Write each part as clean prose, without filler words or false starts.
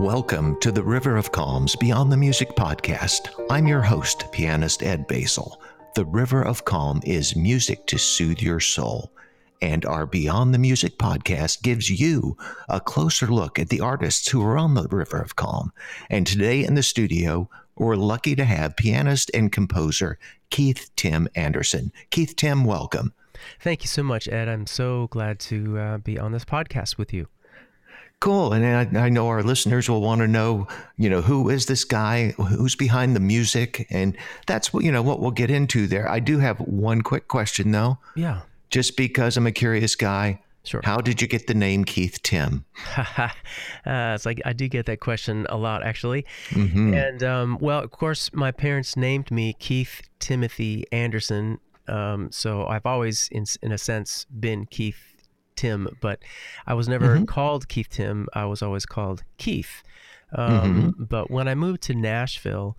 Welcome to the River of Calms Beyond the Music podcast. I'm your host, pianist Ed Basil. The River of Calm is music to soothe your soul. And our Beyond the Music podcast gives you a closer look at the artists who are on the River of Calm. And today in the studio, we're lucky to have pianist and composer Keith Tim Anderson. Keith Tim, welcome. Thank you so much, Ed. I'm so glad to be on this podcast with you. Cool. And I know our listeners will want to know, who is this guy? Who's behind the music? And that's what we'll get into there. I do have one quick question, though. Yeah. Just because I'm a curious guy. Sure. How did you get the name Keith Tim? It's like I do get that question a lot, actually. Mm-hmm. And, well, of course, my parents named me Keith Timothy Anderson. So I've always, in a sense, been Keith Tim, but I was never called Keith Tim. I was always called Keith. But when I moved to Nashville,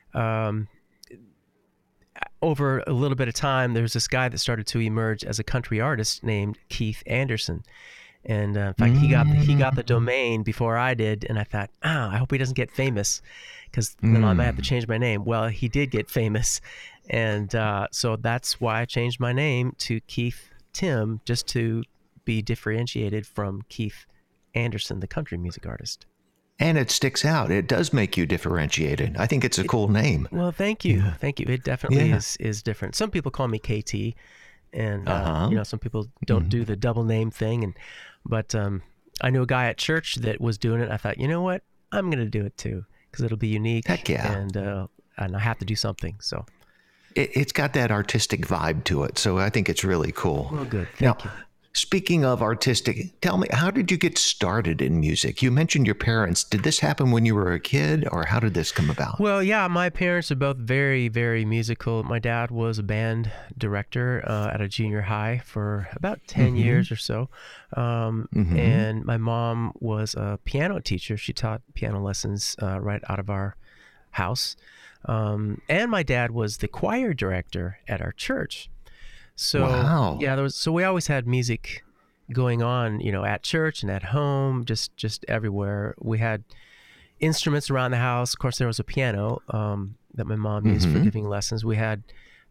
over a little bit of time, there was this guy that started to emerge as a country artist named Keith Anderson. And in fact, he got the domain before I did. And I thought, I hope he doesn't get famous, because then I might have to change my name. Well, he did get famous. And so that's why I changed my name to Keith Tim, just to be differentiated from Keith Anderson, the country music artist. And it sticks out. It does make you differentiated. I think it's a cool name. Well, thank you. Yeah. Thank you. It definitely is different. Some people call me KT, and some people don't do the double name thing. But I knew a guy at church that was doing it. I thought, you know what? I'm going to do it too, because it'll be unique. Heck yeah. And I have to do something. So it's got that artistic vibe to it. So I think it's really cool. Well, good. Thank you. Speaking of artistic, tell me, how did you get started in music? You mentioned your parents. Did this happen when you were a kid, or how did this come about? Well, yeah, my parents are both very, very musical. My dad was a band director at a junior high for about 10 years or so. And my mom was a piano teacher. She taught piano lessons right out of our house. And my dad was the choir director at our church. So, wow. Yeah, so we always had music going on, at church and at home, just everywhere. We had instruments around the house. Of course, there was a piano that my mom used for giving lessons. We had,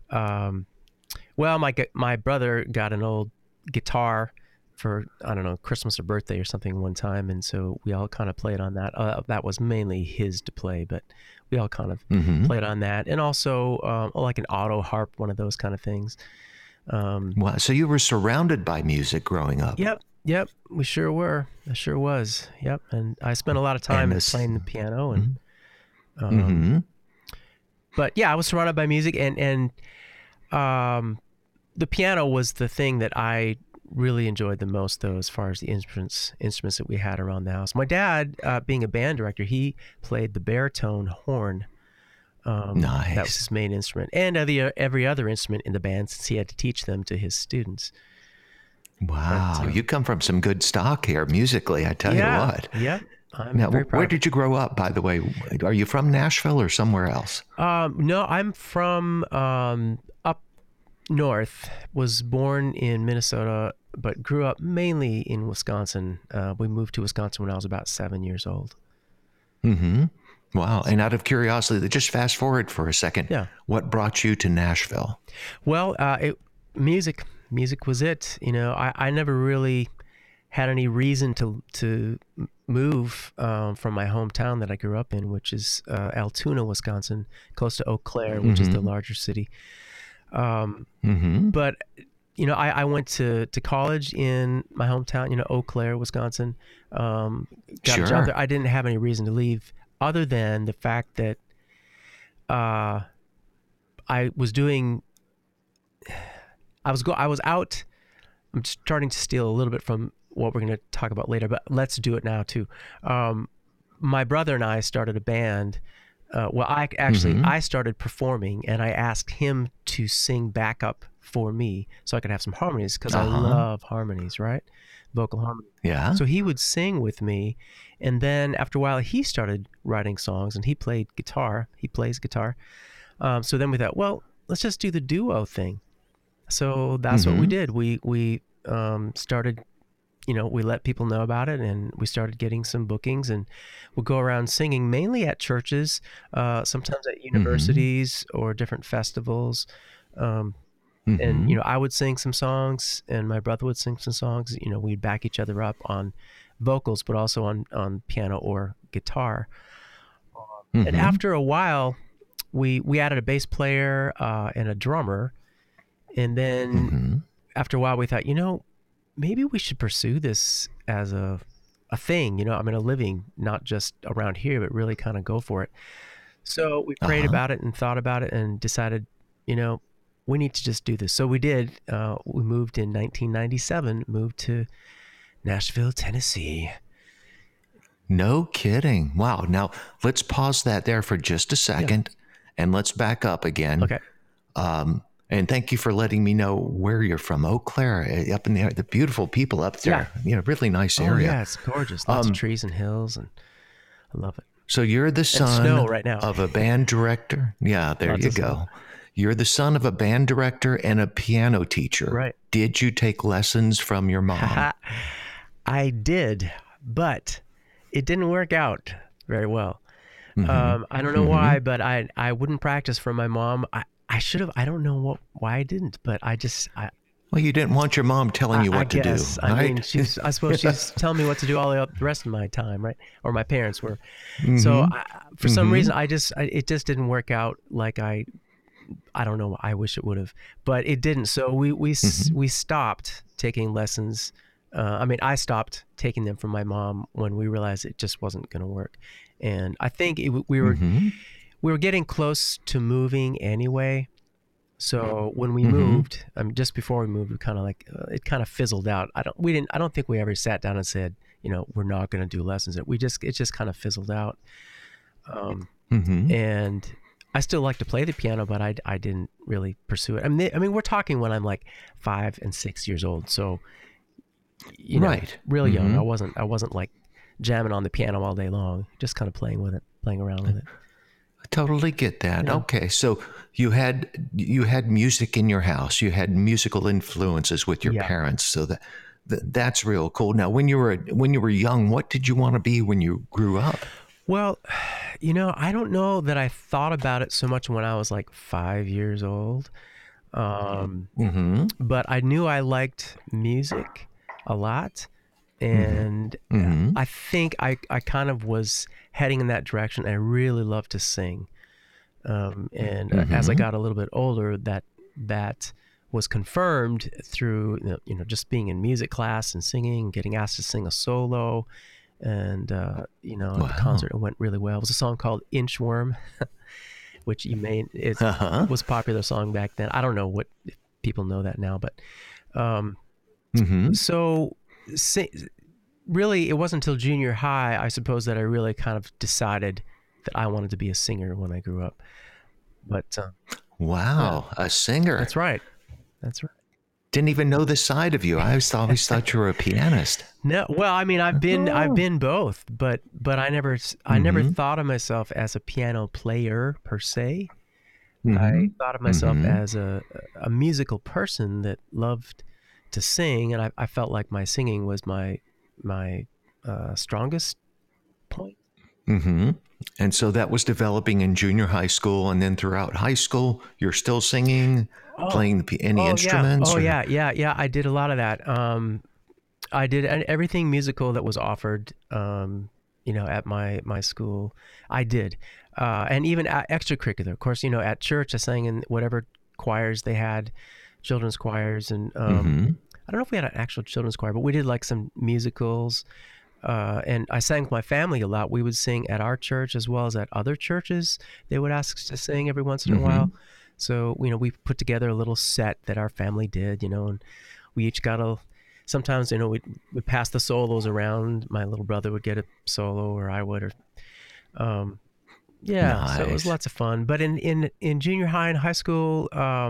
my brother got an old guitar for, I don't know, Christmas or birthday or something one time. And so we all kind of played on that. That was mainly his to play, but we all kind of played on that. And also like an auto harp, one of those kind of things. Wow. So you were surrounded by music growing up. Yep. We sure were. I sure was. Yep. And I spent a lot of time playing the piano and, but yeah, I was surrounded by music and the piano was the thing that I really enjoyed the most, though, as far as the instruments that we had around the house. My dad, being a band director, he played the baritone horn. Nice. That was his main instrument, and every other instrument in the band, since he had to teach them to his students. Wow, you come from some good stock here musically, I tell you what. Yeah, I'm now, very proud. Where did you grow up, by the way? Are you from Nashville or somewhere else? No, I'm from up north. Was born in Minnesota, but grew up mainly in Wisconsin. We moved to Wisconsin when I was about 7 years old. Wow. And out of curiosity, just fast forward for a second. Yeah. What brought you to Nashville? Well, music was it. I never really had any reason to move from my hometown that I grew up in, which is Altoona, Wisconsin, close to Eau Claire, which is the larger city. But, I went to college in my hometown, Eau Claire, Wisconsin. Got a job there. I didn't have any reason to leave, other than the fact that I was out. I'm starting to steal a little bit from what we're going to talk about later, but let's do it now too. My brother and I started a band. I started performing, and I asked him to sing backup for me so I could have some harmonies, because I love harmonies, right? Vocal harmony. Yeah. So he would sing with me, and then after a while he started writing songs, and he played guitar. He plays guitar. So then we thought, well, let's just do the duo thing. So that's what we did. We started we let people know about it, and we started getting some bookings, and we'll go around singing mainly at churches, sometimes at Mm-hmm. universities or different festivals. Um, and, Mm-hmm. I would sing some songs and my brother would sing some songs. We'd back each other up on vocals, but also on piano or guitar. And Mm-hmm. after a while, we added a bass player and a drummer. And then Mm-hmm. after a while, we thought, maybe we should pursue this as a thing, a living, not just around here, but really kind of go for it. So we prayed Uh-huh. about it and thought about it and decided, we need to just do this. So we did. We moved in 1997, moved to Nashville, Tennessee. No kidding. Wow. Now let's pause that there for just a Yeah. second and let's back up again. Okay. And thank you for letting me know where you're from. Eau Claire, up in the beautiful people up there. Really nice Oh, area. yeah. It's gorgeous. Lots of trees and hills, and I love it. So you're the And snow son right now. of a band director. Yeah, there Lots you of snow. go. You're the son of a band director and a piano teacher. Right. Did you take lessons from your mom? I did, but it didn't work out very well. Mm-hmm. I don't know Mm-hmm. why, but I wouldn't practice from my mom. I should have. I don't know why I didn't, but Well, you didn't want your mom telling you I what to do, guess. I right? mean, I suppose she's telling me what to do all the rest of my time, right? Or my parents were. So Mm-hmm. for some Mm-hmm. reason, it just didn't work out like I don't know. I wish it would have, but it didn't. So Mm-hmm. we stopped taking lessons. I stopped taking them from my mom when we realized it just wasn't going to work. And I think we Mm-hmm. were getting close to moving anyway. So when we Mm-hmm. moved, just before we moved, we kind of it kind of fizzled out. I don't think we ever sat down and said, we're not going to do lessons. It just kind of fizzled out. Mm-hmm. And I still like to play the piano, but I didn't really pursue it. I mean, we're talking when I'm like 5 and 6 years old. So, Right. really young. Mm-hmm. I wasn't like jamming on the piano all day long, just kind of playing with it, playing around with it. I totally get that. Yeah. Okay, so you had music in your house. You had musical influences with your Yeah. parents. So that's real cool. Now, when you were young, what did you want to be when you grew up? Well, I don't know that I thought about it so much when I was like 5 years old. Mm-hmm. But I knew I liked music a lot. And Mm-hmm. I think I kind of was heading in that direction. I really loved to sing. And as I Mm-hmm. got a little bit older, that was confirmed through, just being in music class and singing, getting asked to sing a solo. And, at the Wow. concert, it went really well. It was a song called Inchworm, which Uh-huh. was a popular song back then. I don't know if people know that now, but Mm-hmm. so really, it wasn't until junior high, I suppose, that I really kind of decided that I wanted to be a singer when I grew up. But Wow, a singer. that's right. That's right. Didn't even know this side of you. I always thought you were a pianist. No, well, I mean, I've Oh. been both, but I never Mm-hmm. thought of myself as a piano player per se. Mm-hmm. I thought of myself Mm-hmm. as a musical person that loved to sing, and I felt like my singing was my strongest point. Mm-hmm. And so that was developing in junior high school, and then throughout high school, you're still singing, Oh, playing any yeah. instruments, Oh, or yeah. I did a lot of that. I did everything musical that was offered, at my school. I did, and even extracurricular. Of course, at church I sang in whatever choirs they had, children's choirs, and mm-hmm. I don't know if we had an actual children's choir, but we did like some musicals. And I sang with my family a lot. We would sing at our church as well as at other churches. They would ask us to sing every once in a Mm-hmm. while. So, we put together a little set that our family did, and we each got sometimes, we'd pass the solos around. My little brother would get a solo, or I would, yeah, so it was Nice. lots of fun. But in junior high and high school,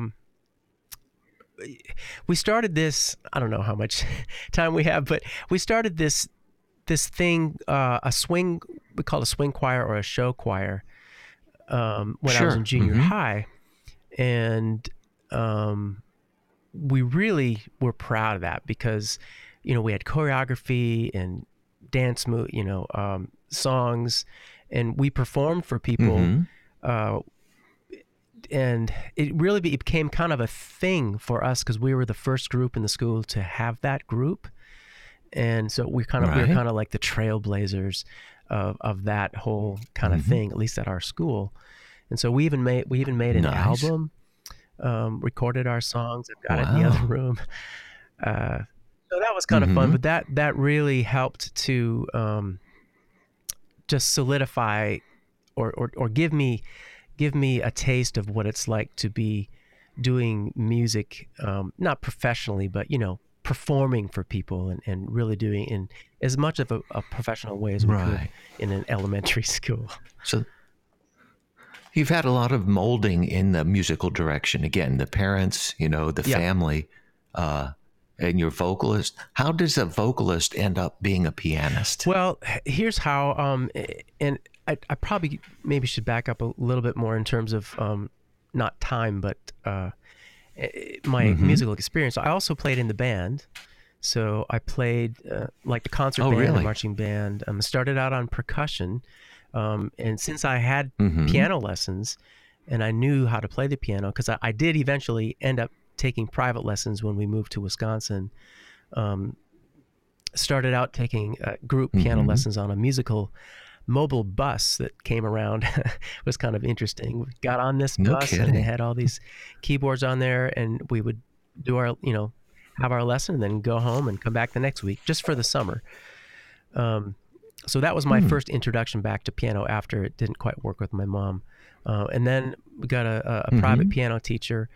we started this, I don't know how much time we have, but we started this thing, we called a swing choir or a show choir, when I was in Sure. junior Mm-hmm. high. And we really were proud of that because we had choreography and dance songs, and we performed for people. Mm-hmm. And it really became kind of a thing for us because we were the first group in the school to have that group. And so we were kind of like the trailblazers of that whole kind of thing, at least at our school. And so we even made an album, recorded our songs, and got it in the other room. So that was kind of fun, but that really helped to just solidify or give me a taste of what it's like to be doing music, not professionally, but performing for people and really doing in as much of a professional way as we could in an elementary school. So you've had a lot of molding in the musical direction. Again, the parents, the family, and your vocalist. How does a vocalist end up being a pianist? Well, here's how, and I probably maybe should back up a little bit more in terms of not time, but my musical experience. I also played in the band. So I played like the concert band, the marching band. Started out on percussion. And since I had piano lessons and I knew how to play the piano, because I did eventually end up taking private lessons when we moved to Wisconsin, started out taking group piano lessons on a musical mobile bus that came around. It was kind of interesting. We got on this bus and they had all these keyboards on there, and we would do our, have our lesson and then go home and come back the next week just for the summer. So that was my first introduction back to piano after it didn't quite work with my mom. And then we got a private piano teacher.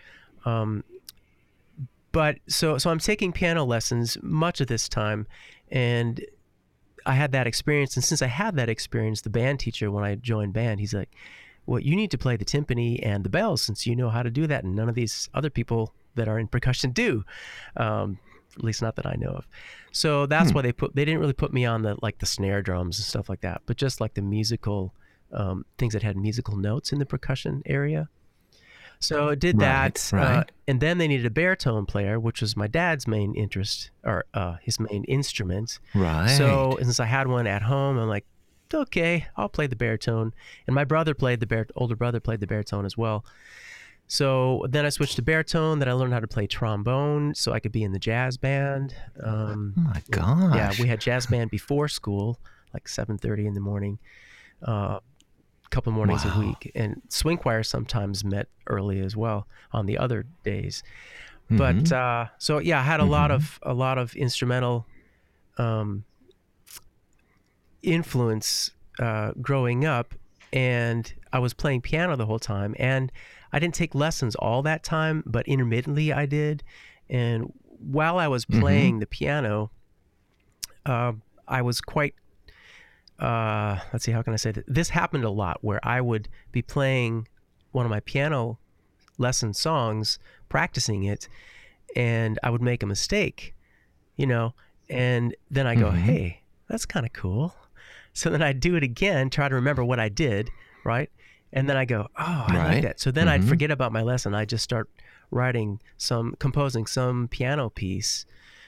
But so I'm taking piano lessons much of this time, and I had that experience. And since I had that experience, the band teacher, when I joined band, he's like, well, you need to play the timpani and the bells since you know how to do that. And none of these other people that are in percussion do, at least not that I know of. So that's why they didn't really put me on the snare drums and stuff like that, but just like the musical things that had musical notes in the percussion area. So I did that. And then they needed a baritone player, which was my dad's main interest, or his main instrument. Right. So since I had one at home, I'm like, okay, I'll play the baritone. And my brother older brother played the baritone as well. So then I switched to baritone. Then I learned how to play trombone so I could be in the jazz band. Oh my gosh. Yeah, we had jazz band before school, like 7:30 in the morning. Couple mornings a week, and swing choir sometimes met early as well on the other days. But so yeah, I had a lot of instrumental influence growing up, and I was playing piano the whole time, and I didn't take lessons all that time, but intermittently I did. And while I was playing the piano, I was quite let's see, how can I say that? This happened a lot where I would be playing one of my piano lesson songs, practicing it, and I would make a mistake, and then I go, hey, that's kind of cool. So then I'd do it again, try to remember what I did, right? And then I go, oh, I like that. So then I'd forget about my lesson. I'd just start composing some piano piece,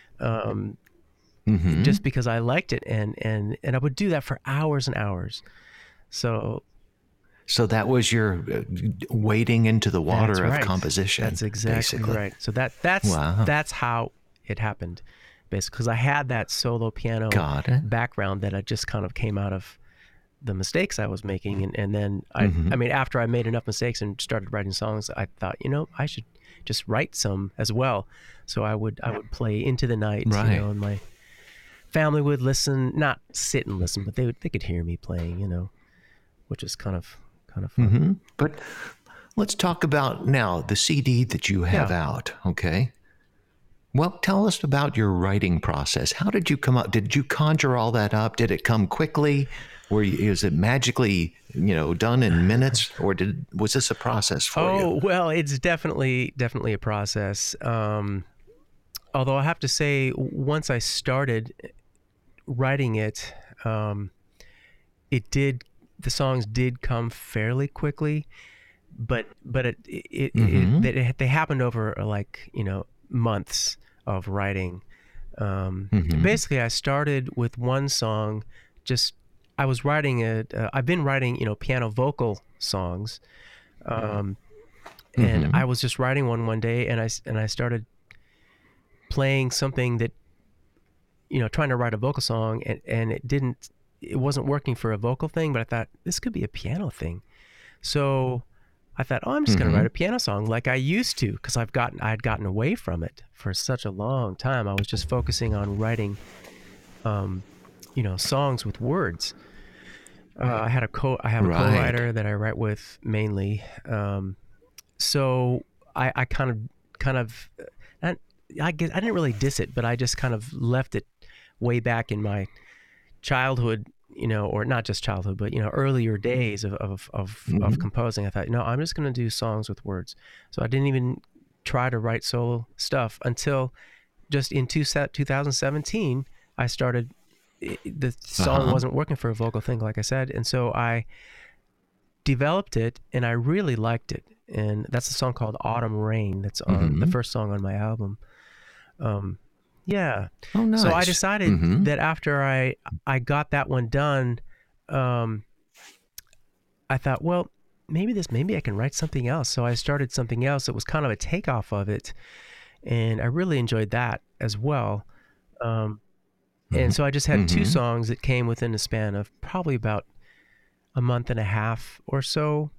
just because I liked it, and I would do that for hours and hours. So that was your wading into the water of composition. That's exactly basically. Right. So that's how it happened, basically, because I had that solo piano background that I just kind of came out of the mistakes I was making, and then I mean, after I made enough mistakes and started writing songs, I thought, I should just write some as well. So I would play into the night, and my family would listen, not sit and listen, but they could hear me playing, which is kind of fun. But let's talk about now the CD that you have out. Okay. Well, tell us about your writing process. How did you come up? Did you conjure all that up? Did it come quickly? Is it magically, done in minutes, or was this a process for you? Oh, well, it's definitely a process. Although I have to say, once I started writing it, the songs did come fairly quickly, but they happened over months of writing. Basically, I started with one song. Just I was writing it. I've been writing, piano vocal songs, and I was just writing one day, and I started playing something that, trying to write a vocal song, and it wasn't working for a vocal thing, but I thought this could be a piano thing. So I thought, oh, I'm just going to write a piano song like I used to, because I had gotten away from it for such a long time. I was just focusing on writing, songs with words. I have a co-writer that I write with mainly. So I kind of, I guess I didn't really diss it, but I just kind of left it way back in my childhood, or not just childhood, but earlier days of composing. I thought, I'm just going to do songs with words. So I didn't even try to write solo stuff until just in 2017. I started. The song wasn't working for a vocal thing, like I said, and so I developed it, and I really liked it. And that's a song called "Autumn Rain." That's on the first song on my album. Yeah. Oh, nice. So I decided that after I got that one done, I thought, well, maybe I can write something else. So I started something else that was kind of a takeoff of it, and I really enjoyed that as well. And so I just had two songs that came within a span of probably about a month and a half or so.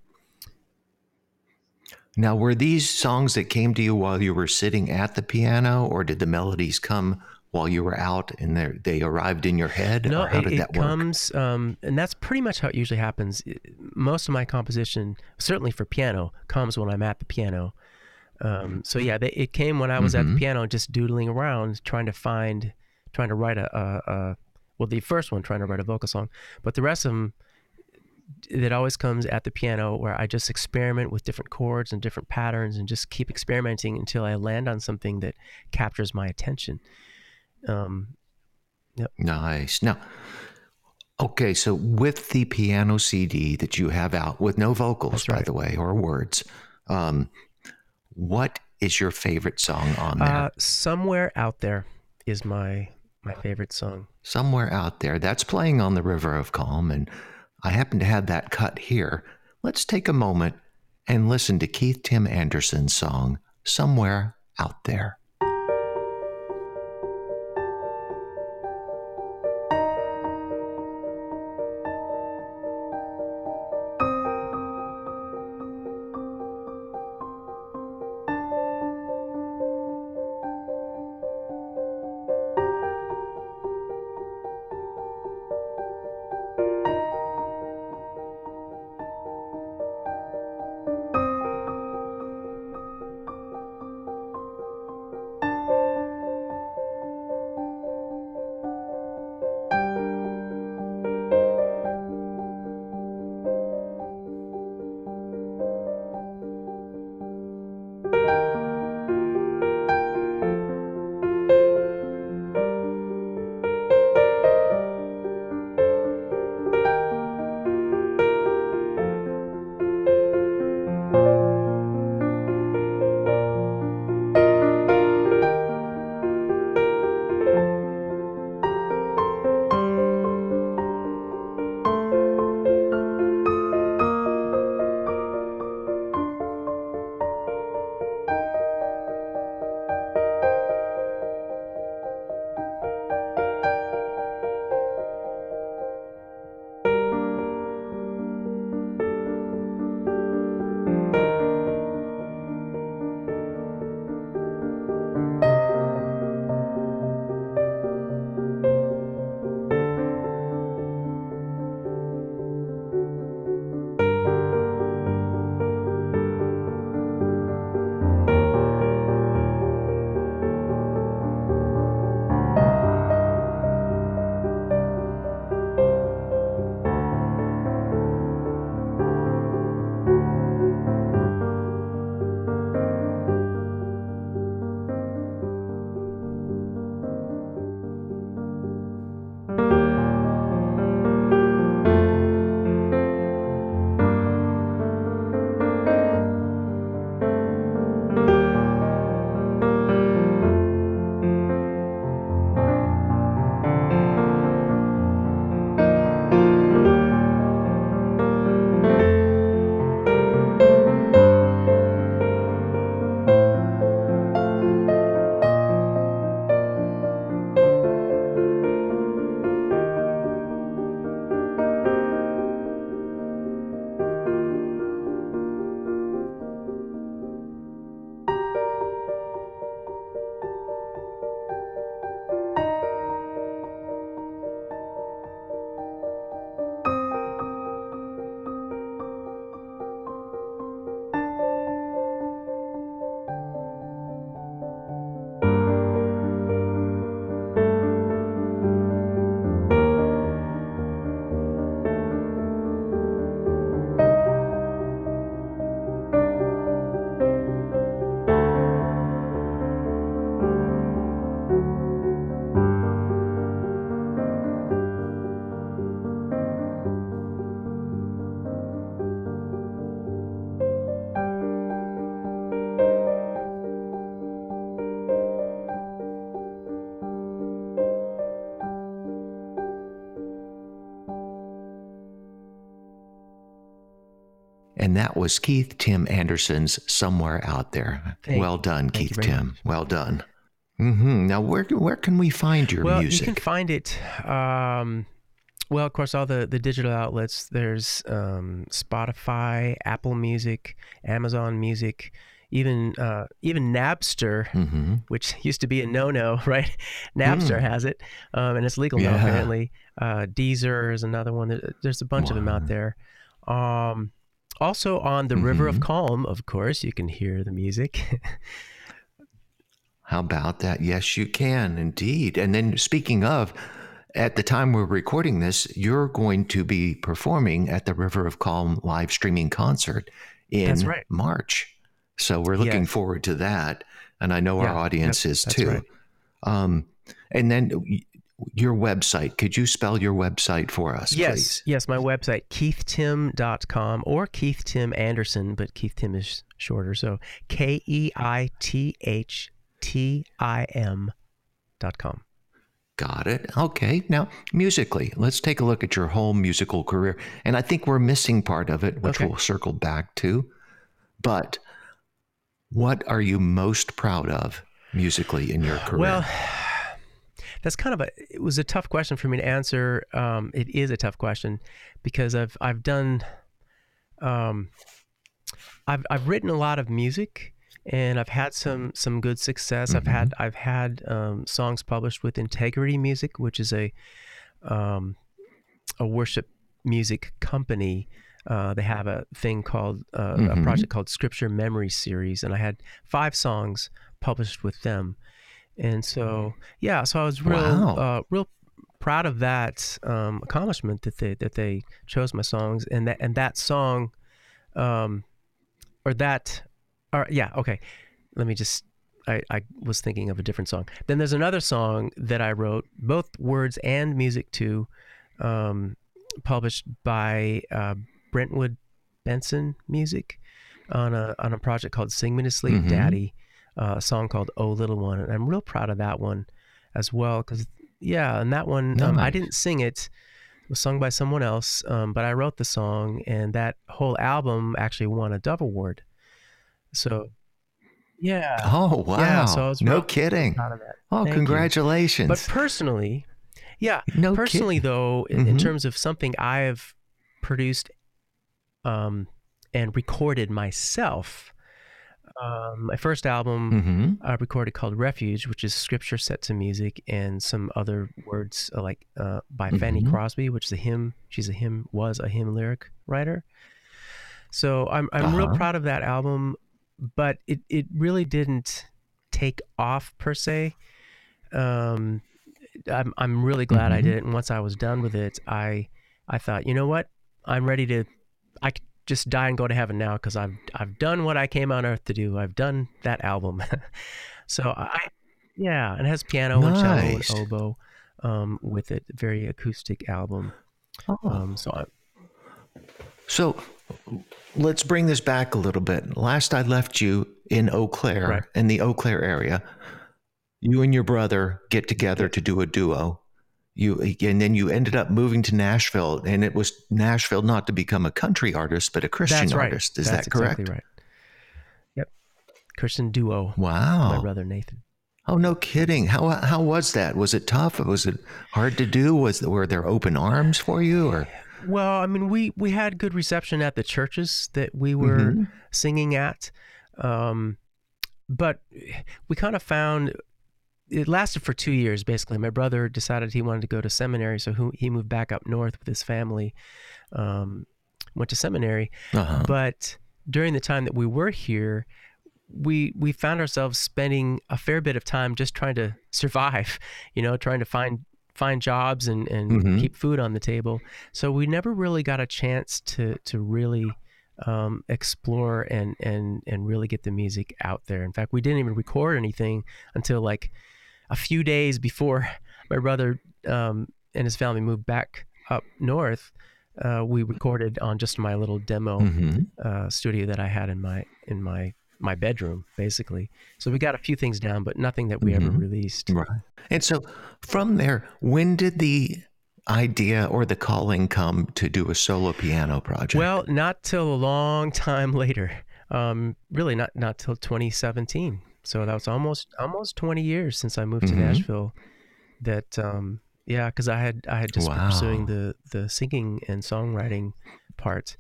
Now, were these songs that came to you while you were sitting at the piano, or did the melodies come while you were out and they arrived in your head? No, or how did that work? comes, and that's pretty much how it usually happens. Most of my composition, certainly for piano, comes when I'm at the piano. So yeah, it came when I was at the piano, just doodling around, trying to write the first one, trying to write a vocal song, but the rest of them, that always comes at the piano, where I just experiment with different chords and different patterns and just keep experimenting until I land on something that captures my attention. Yep. Nice. Now, okay, so with the piano CD that you have out, with no vocals, by the way, or words, what is your favorite song on there? Somewhere Out There is my favorite song. Somewhere Out There. That's playing on the River of Calm, and I happen to have that cut here. Let's take a moment and listen to Keith Tim Anderson's song, Somewhere Out There. And that was Keith Tim Anderson's Somewhere Out There. Well done, Keith Tim. Much. Well done. Now, where can we find your music? You can find it, well, of course, all the digital outlets. There's Spotify, Apple Music, Amazon Music, even Napster, which used to be a no-no, right? Napster has it, and it's legal now, apparently. Deezer is another one. There's a bunch of them out there. Also on the River of Calm, of course, you can hear the music. How about that? Yes, you can, indeed. And then speaking of, at the time we're recording this, you're going to be performing at the River of Calm live streaming concert in March. So we're looking forward to that. And I know our audience is too. Right. And then your website, could you spell your website for us, please? Yes, my website, keithtim.com, or Keith Tim Anderson, but Keith Tim is shorter. So KEITHTIM.com. Got it. Okay. Now, musically, let's take a look at your whole musical career. And I think we're missing part of it, which we'll circle back to. But what are you most proud of musically in your career? Well, that's it was a tough question for me to answer. It is a tough question because I've done, I've written a lot of music, and I've had some good success. I've had songs published with Integrity Music, which is a worship music company. They have a thing called a project called Scripture Memory Series, and I had 5 songs published with them. And so so I was real proud of that accomplishment that they chose my songs, and that song let me just, I was thinking of a different song. Then there's another song that I wrote, both words and music to, published by Brentwood Benson Music on a project called Sing Me to Sleep, Daddy, a song called Oh Little One. And I'm real proud of that one as well, because, and that one, I didn't sing it. It was sung by someone else, but I wrote the song, and that whole album actually won a Dove Award. So, Oh, wow. Yeah, so I was no kidding. Proud of that. Oh, Thank congratulations. You. But personally, though, in terms of something I have produced and recorded myself, my first album I recorded called Refuge, which is scripture set to music, and some other words by Fanny Crosby, which is a hymn. Was a hymn lyric writer. So I'm real proud of that album, but it really didn't take off per se. I'm really glad I did it. And once I was done with it, I thought, you know what? I'm ready to, I could just die and go to heaven now, because I've done what I came on earth to do. I've done that album. So and it has piano and cello and oboe with it. Very acoustic album. So let's bring this back a little bit. Last I left you in Eau Claire, in the Eau Claire area. You and your brother get together to do a duo. And then you ended up moving to Nashville, and it was Nashville not to become a country artist, but a Christian artist. Is that correct? That's exactly right. Yep. Christian duo. Wow. My brother Nathan. Oh, no kidding. How was that? Was it tough? Was it hard to do? Were there open arms for you, or? Well, I mean, we had good reception at the churches that we were singing at, but we kind of found it lasted for 2 years. Basically, my brother decided he wanted to go to seminary, so he moved back up north with his family, went to seminary. But during the time that we were here, we found ourselves spending a fair bit of time just trying to survive, trying to find jobs and keep food on the table. So we never really got a chance to really explore and really get the music out there. In fact, we didn't even record anything until like a few days before my brother and his family moved back up north. We recorded on just my little demo studio that I had in my bedroom, basically. So we got a few things down, but nothing that we ever released. Right. And so from there, when did the idea or the calling come to do a solo piano project? Well, not till a long time later. Really not till 2017. So that was almost 20 years since I moved to Nashville. That yeah, because I had just been pursuing the singing and songwriting part.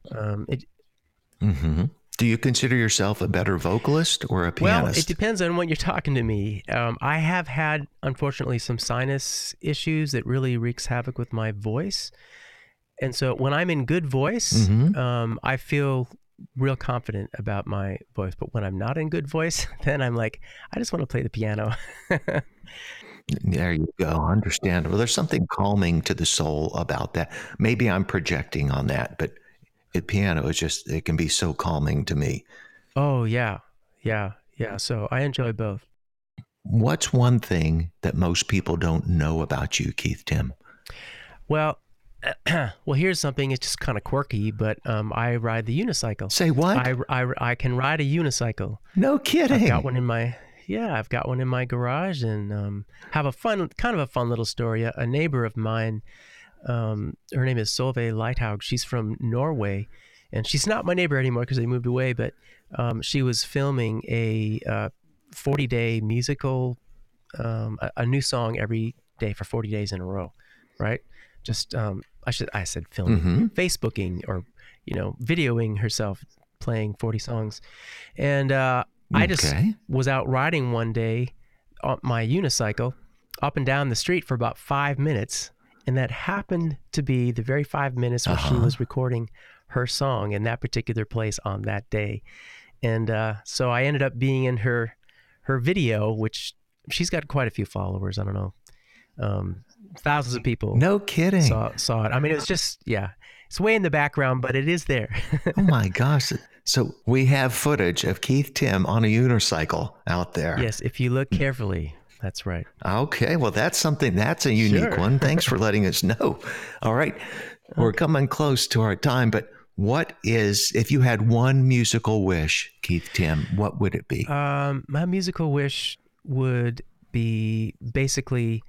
Do you consider yourself a better vocalist or a pianist? Well, it depends on when you're talking to me. I have had, unfortunately, some sinus issues that really wreaks havoc with my voice. And so when I'm in good voice, I feel real confident about my voice. But when I'm not in good voice, then I'm like, I just want to play the piano. There you go. Understandable. There's something calming to the soul about that. Maybe I'm projecting on that, but piano is just, it can be so calming to me. Oh, yeah. So I enjoy both. What's one thing that most people don't know about you, Keith Tim? Well, here's something. It's just kind of quirky, but I ride the unicycle. Say what? I can ride a unicycle. No kidding. I've got one in my garage, and have a fun little story. A neighbor of mine, her name is Solveig Lighthaug. She's from Norway, and she's not my neighbor anymore because they moved away. But she was filming a 40-day musical, a new song every day for 40 days in a row, right? Just I said filming, Facebooking, or videoing herself playing 40 songs, and I just was out riding one day on my unicycle up and down the street for about 5 minutes. And that happened to be the very 5 minutes where she was recording her song in that particular place on that day. And so I ended up being in her video, which she's got quite a few followers. I don't know, thousands of people. No kidding. Saw it. I mean, it was just, it's way in the background, but it is there. Oh my gosh. So we have footage of Keith Tim on a unicycle out there. Yes, if you look carefully. That's right. Okay. Well, that's a unique one. Thanks for letting us know. All right. We're coming close to our time, but if you had one musical wish, Keith Tim, what would it be? My musical wish would be basically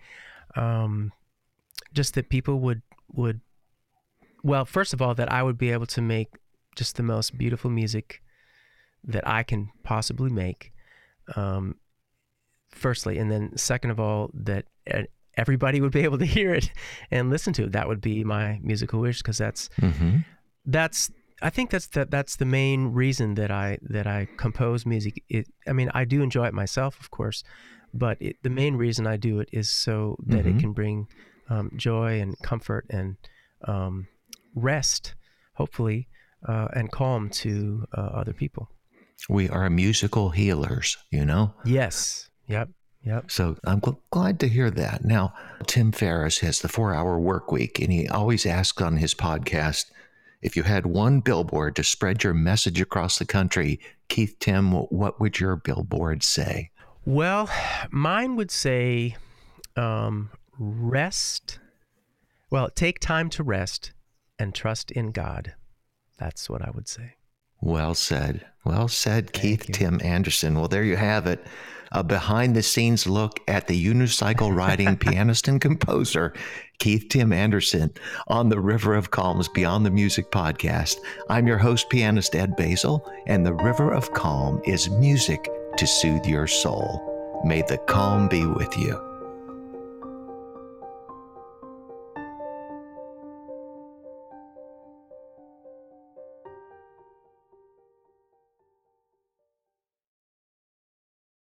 just that people would, well, first of all, that I would be able to make just the most beautiful music that I can possibly make. Firstly, and then second of all, that everybody would be able to hear it and listen to it. That would be my musical wish, because I think that's the main reason that I compose music. I do enjoy it myself, of course, but the main reason I do it is so that it can bring joy and comfort and rest, hopefully, and calm to other people. We are musical healers, Yes. Yep. So I'm glad to hear that. Now, Tim Ferriss has the 4-Hour Workweek, and he always asks on his podcast, if you had one billboard to spread your message across the country, Keith Tim, what would your billboard say? Well, mine would say rest. Well, take time to rest and trust in God. That's what I would say. Well said. Well said, Keith Tim Anderson. Well, there you have it. A behind-the-scenes look at the unicycle riding pianist and composer, Keith Tim Anderson, on the River of Calm's Beyond the Music podcast. I'm your host, pianist Ed Basil, and the River of Calm is music to soothe your soul. May the calm be with you.